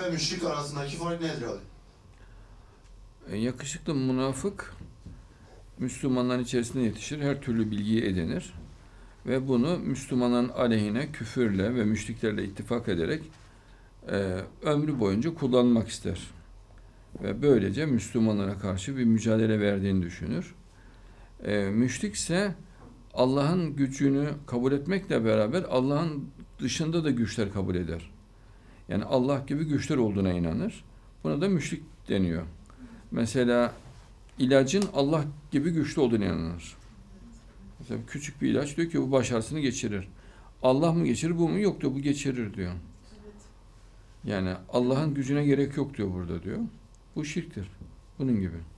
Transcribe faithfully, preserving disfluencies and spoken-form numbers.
ve müşrik arasındaki fark nedir abi? E, yakışıklı münafık Müslümanların içerisinde yetişir, her türlü bilgiyi edinir ve bunu Müslümanların aleyhine küfürle ve müşriklerle ittifak ederek e, ömrü boyunca kullanmak ister. Ve böylece Müslümanlara karşı bir mücadele verdiğini düşünür. E, müşrik ise Allah'ın gücünü kabul etmekle beraber Allah'ın dışında da güçler kabul eder. Yani Allah gibi güçler olduğuna inanır. Buna da müşrik deniyor. Mesela ilacın Allah gibi güçlü olduğuna inanır. Mesela küçük bir ilaç diyor ki bu baş ağrısını geçirir. Allah mı geçirir, bu mu? Yok diyor, bu geçirir diyor. Yani Allah'ın gücüne gerek yok diyor burada diyor. Bu şirktir. Bunun gibi.